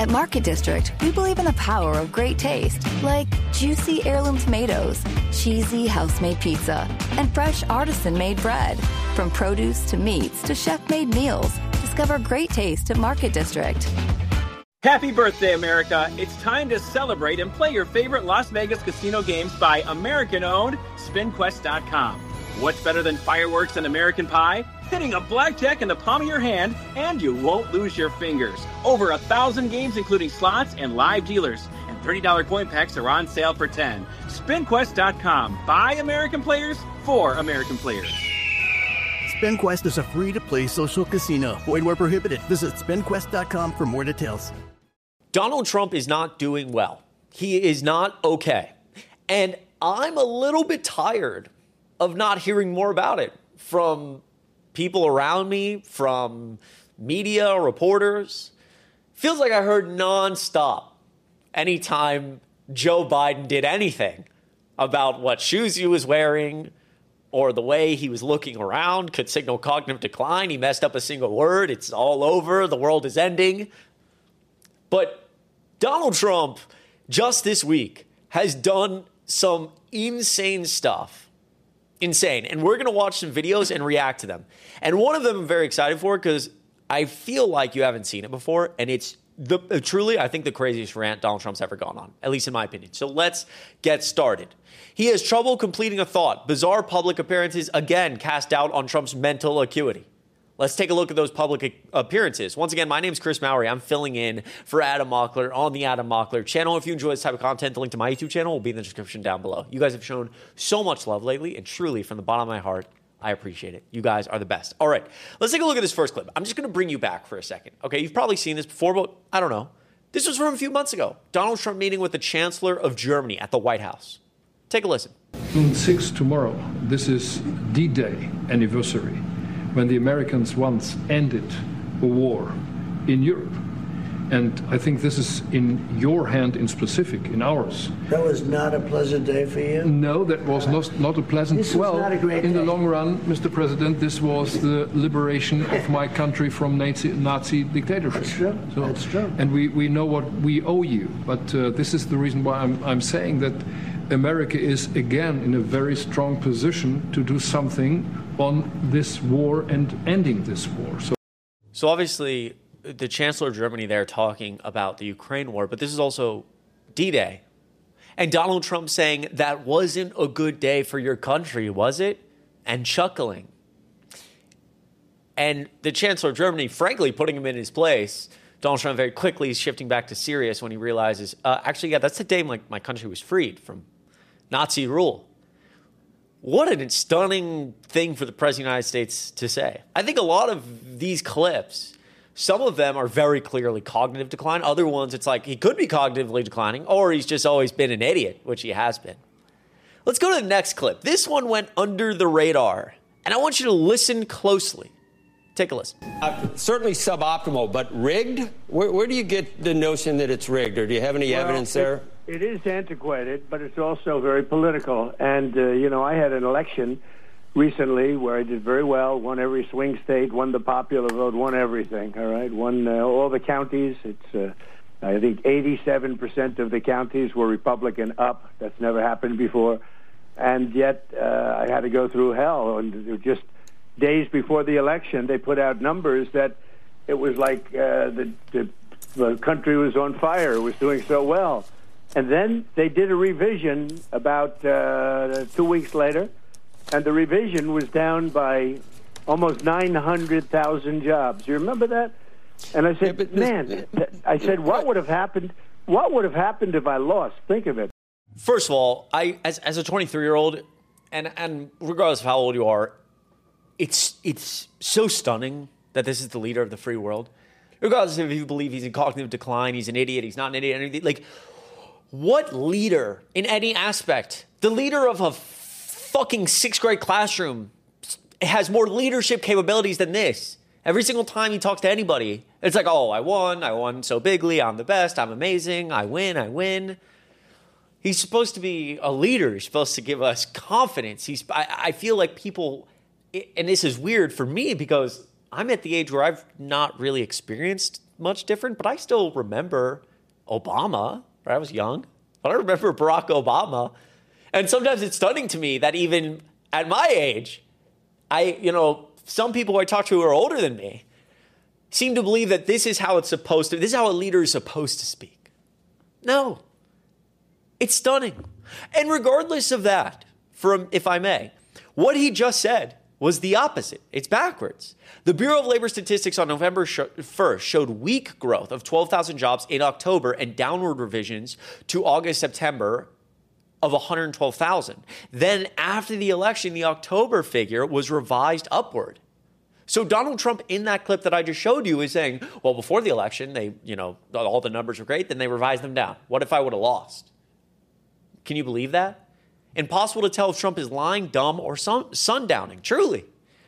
At Market District, we believe in the power of great taste, like juicy heirloom tomatoes, cheesy house-made pizza, and fresh artisan-made bread. From produce to meats to chef-made meals, discover great taste at Market District. Happy birthday, America. It's time to celebrate and play your favorite Las Vegas casino games by American-owned SpinQuest.com. What's better than fireworks and American pie? Hitting a blackjack in the palm of your hand, and you won't lose your fingers. Over 1,000 games, including slots and live dealers. And $30 coin packs are on sale for $10. SpinQuest.com. By American players, for American players. SpinQuest is a free-to-play social casino. Void where prohibited. Visit SpinQuest.com for more details. Donald Trump is not doing well. He is not okay. And I'm a little bit tired of not hearing more about it from people around me, from media, reporters. Feels like I heard nonstop anytime Joe Biden did anything about what shoes he was wearing or the way he was looking around could signal cognitive decline. He messed up a single word. It's all over. The world is ending. But Donald Trump, just this week, has done some insane stuff. Insane. And we're going to watch some videos and react to them. And one of them I'm very excited for because I feel like you haven't seen it before. And it's truly, I think, the craziest rant Donald Trump's ever gone on, at least in my opinion. So let's get started. He has trouble completing a thought. Bizarre public appearances again cast doubt on Trump's mental acuity. Let's take a look at those public appearances. Once again, my name is Chris Mowry. I'm filling in for Adam Mockler on the Adam Mockler channel. If you enjoy this type of content, the link to my YouTube channel will be in the description down below. You guys have shown so much love lately, and truly, from the bottom of my heart, I appreciate it. You guys are the best. All right, let's take a look at this first clip. I'm just going to bring you back for a second. Okay, you've probably seen this before, but I don't know. This was from a few months ago. Donald Trump meeting with the Chancellor of Germany at the White House. Take a listen. June 6th tomorrow, this is D-Day anniversary, when the Americans once ended a war in Europe. And I think this is in your hand in specific, in ours. That was not a pleasant day for you? No, that was not a pleasant day. This was not a great in day. the long run, Mr. President, this was the liberation of my country from Nazi dictatorship. That's true. So, that's true. And we know what we owe you. But this is the reason why I'm saying that America is again in a very strong position to do something on this war and ending this war. So obviously, the Chancellor of Germany there talking about the Ukraine war, but this is also D-Day. And Donald Trump saying that wasn't a good day for your country, was it? And chuckling. And the Chancellor of Germany, frankly, putting him in his place. Donald Trump very quickly shifting back to serious when he realizes, actually, yeah, that's the day my country was freed from Nazi rule. What a stunning thing for the President of the United States to say. I think a lot of these clips, some of them are very clearly cognitive decline. Other ones, it's like he could be cognitively declining, or he's just always been an idiot, which he has been. Let's go to the next clip. This one went under the radar, and I want you to listen closely. Take a listen. Certainly suboptimal, but rigged? Where do you get the notion that it's rigged, or do you have any evidence there? It is antiquated, but it's also very political. And, I had an election recently where I did very well, won every swing state, won the popular vote, won everything, all right? Won all the counties. It's, I think, 87% of the counties were Republican up. That's never happened before. And yet I had to go through hell. And just days before the election, they put out numbers that it was like the country was on fire. It was doing so well. And then they did a revision about 2 weeks later, and the revision was down by almost 900,000 jobs. You remember that? And I said, what would have happened? What would have happened if I lost? Think of it. First of all, I as a 23-year-old, and regardless of how old you are, it's so stunning that this is the leader of the free world. Regardless if you believe he's in cognitive decline, he's an idiot, he's not an idiot, anything like. What leader in any aspect, the leader of a fucking sixth grade classroom, has more leadership capabilities than this? Every single time he talks to anybody, it's like, oh, I won so bigly, I'm the best, I'm amazing, I win. He's supposed to be a leader. He's supposed to give us confidence. I feel like people, and this is weird for me because I'm at the age where I've not really experienced much different, but I still remember Obama, right? I was young, but I remember Barack Obama. And sometimes it's stunning to me that even at my age, some people I talk to who are older than me seem to believe that this is how it's supposed to, this is how a leader is supposed to speak. No. It's stunning. And regardless of that, if I may, what he just said was the opposite. It's backwards. The Bureau of Labor Statistics on November 1st showed weak growth of 12,000 jobs in October and downward revisions to August, September of 112,000. Then after the election, the October figure was revised upward. So Donald Trump in that clip that I just showed you is saying, well, before the election, all the numbers were great, then they revised them down. What if I would have lost? Can you believe that? Impossible to tell if Trump is lying, dumb, or sundowning, truly.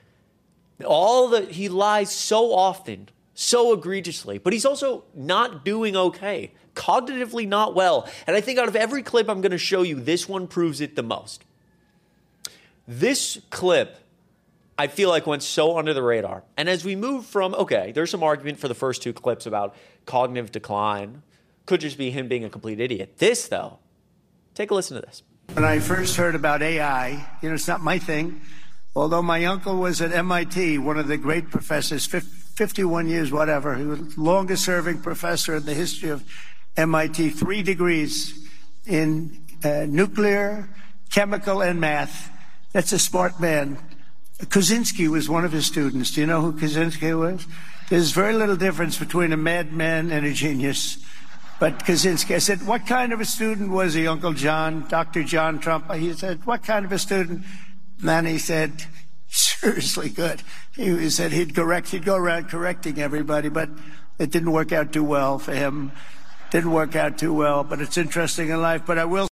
He lies so often, so egregiously, but he's also not doing okay, cognitively not well. And I think out of every clip I'm going to show you, this one proves it the most. This clip, I feel like, went so under the radar. And as we move from, there's some argument for the first two clips about cognitive decline. Could just be him being a complete idiot. This, though, take a listen to this. When I first heard about AI, it's not my thing. Although my uncle was at MIT, one of the great professors, 51 years, whatever. He was the longest serving professor in the history of MIT, 3 degrees in nuclear, chemical, and math. That's a smart man. Kaczynski was one of his students. Do you know who Kaczynski was? There's very little difference between a madman and a genius. But Kaczynski, I said, what kind of a student was he, Uncle John, Dr. John Trump? He said, what kind of a student? And then he said, seriously good. He said he'd go around correcting everybody, but it didn't work out too well for him. Didn't work out too well, but it's interesting in life. But I will.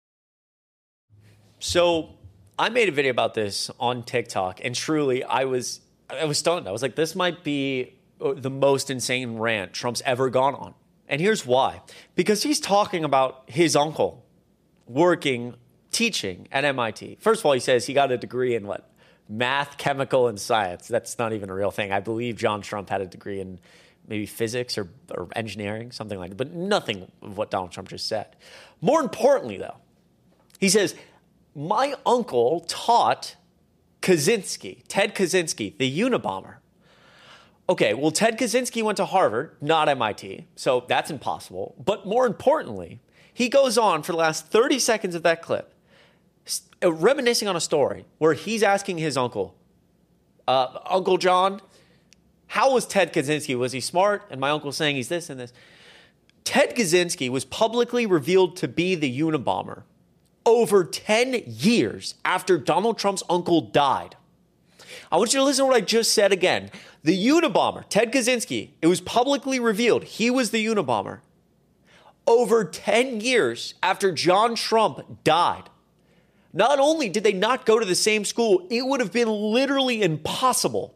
So I made a video about this on TikTok, and truly, I was stunned. I was like, this might be the most insane rant Trump's ever gone on. And here's why. Because he's talking about his uncle teaching at MIT. First of all, he says he got a degree in what? Math, chemical, and science. That's not even a real thing. I believe John Trump had a degree in maybe physics or engineering, something like that. But nothing of what Donald Trump just said. More importantly, though, he says, my uncle taught Kaczynski, Ted Kaczynski, the Unabomber. Okay, well, Ted Kaczynski went to Harvard, not MIT, so that's impossible. But more importantly, he goes on for the last 30 seconds of that clip, reminiscing on a story where he's asking his uncle, Uncle John, how was Ted Kaczynski? Was he smart? And my uncle's saying he's this and this. Ted Kaczynski was publicly revealed to be the Unabomber over 10 years after Donald Trump's uncle died. I want you to listen to what I just said again. The Unabomber, Ted Kaczynski, it was publicly revealed he was the Unabomber over 10 years after John Trump died. Not only did they not go to the same school, it would have been literally impossible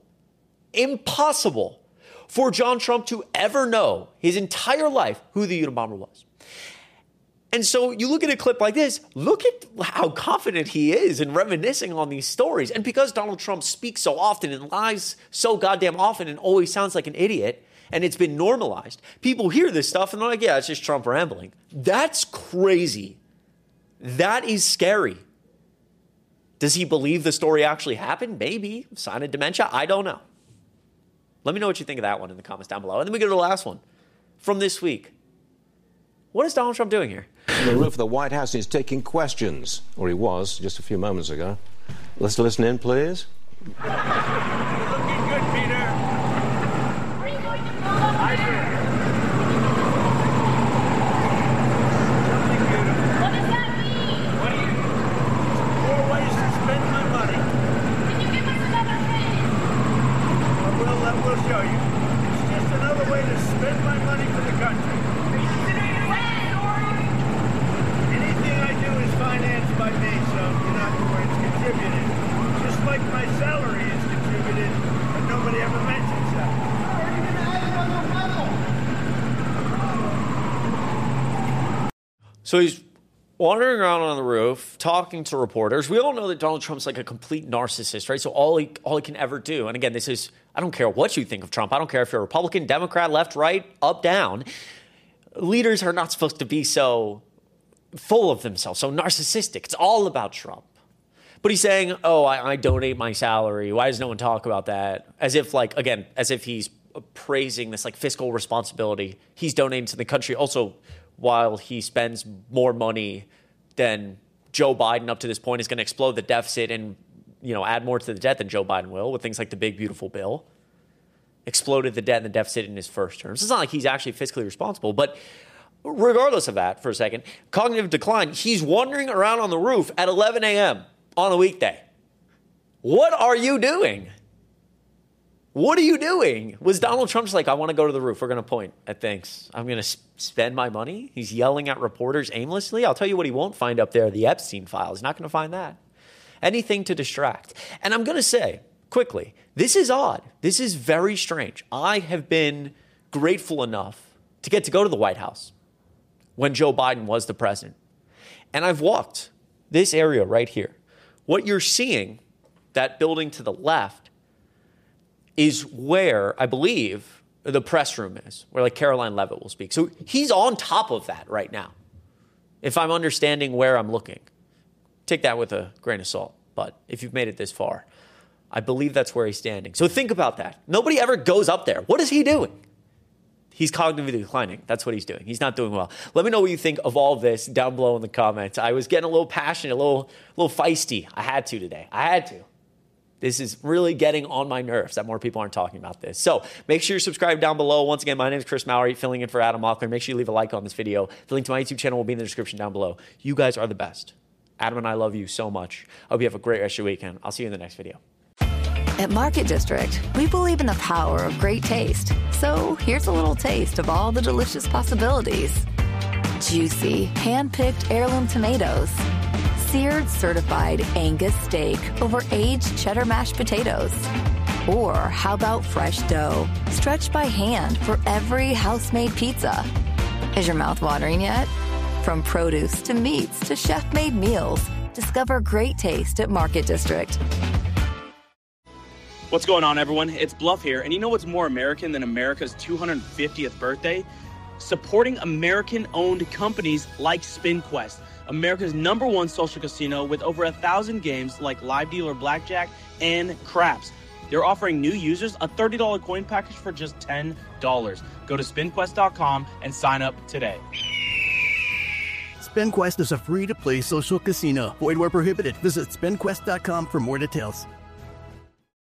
for John Trump to ever know his entire life who the Unabomber was. And so you look at a clip like this, look at how confident he is in reminiscing on these stories. And because Donald Trump speaks so often and lies so goddamn often and always sounds like an idiot, and it's been normalized, people hear this stuff and they're like, yeah, it's just Trump rambling. That's crazy. That is scary. Does he believe the story actually happened? Maybe. Sign of dementia? I don't know. Let me know what you think of that one in the comments down below. And then we go to the last one from this week. What is Donald Trump doing here? The roof of the White House is taking questions, or he was just a few moments ago. Let's listen in, please. Looking good, Peter. Are you going to What does that mean? More ways to spend my money. Can you give us another raise? We'll show you. It's just another way to spend my money for the country. Anything I do is financed by me, so you're not where it's contributed. Just like my salary is contributed, but nobody ever mentions that. Are you going to add another level? So he's wandering around on the roof, talking to reporters. We all know that Donald Trump's like a complete narcissist, right? So all he can ever do, and again, this is I don't care what you think of Trump. I don't care if you're a Republican, Democrat, left, right, up, down. Leaders are not supposed to be so full of themselves, so narcissistic. It's all about Trump. But he's saying, oh, I donate my salary. Why does no one talk about that? As if, like, again, as if he's praising this, like, fiscal responsibility. He's donating to the country. Also, while he spends more money than Joe Biden up to this point, is going to explode the deficit and, add more to the debt than Joe Biden will with things like the big, beautiful bill. Exploded the debt and the deficit in his first term. So it's not like he's actually fiscally responsible. But regardless of that, for a second, cognitive decline, he's wandering around on the roof at 11 a.m. on a weekday. What are you doing? What are you doing? Was Donald Trump just like, I want to go to the roof. We're going to point at things. I'm going to spend my money. He's yelling at reporters aimlessly. I'll tell you what he won't find up there, the Epstein files. He's not going to find that. Anything to distract. And I'm going to say, quickly, this is odd. This is very strange. I have been grateful enough to get to go to the White House when Joe Biden was the president. And I've walked this area right here. What you're seeing, that building to the left, is where I believe the press room is, where like Caroline Leavitt will speak. So he's on top of that right now, if I'm understanding where I'm looking. Take that with a grain of salt. But if you've made it this far, I believe that's where he's standing. So think about that. Nobody ever goes up there. What is he doing? He's cognitively declining. That's what he's doing. He's not doing well. Let me know what you think of all of this down below in the comments. I was getting a little passionate, a little feisty. I had to today. I had to. This is really getting on my nerves that more people aren't talking about this. So make sure you subscribe down below. Once again, my name is Chris Mallory, filling in for Adam Locklear. Make sure you leave a like on this video. The link to my YouTube channel will be in the description down below. You guys are the best. Adam and I love you so much. I hope you have a great rest of your weekend. I'll see you in the next video. At Market District, we believe in the power of great taste. So here's a little taste of all the delicious possibilities. Juicy, hand-picked heirloom tomatoes. Seared certified Angus steak over aged cheddar mashed potatoes. Or how about fresh dough, stretched by hand for every house-made pizza. Is your mouth watering yet? From produce to meats to chef-made meals, discover great taste at Market District. What's going on, everyone? It's Bluff here, and you know what's more American than America's 250th birthday? Supporting American-owned companies like SpinQuest, America's #1 social casino with over 1,000 games like Live Dealer Blackjack and Craps. They're offering new users a $30 coin package for just $10. Go to SpinQuest.com and sign up today. SpinQuest is a free-to-play social casino. Void where prohibited. Visit SpinQuest.com for more details.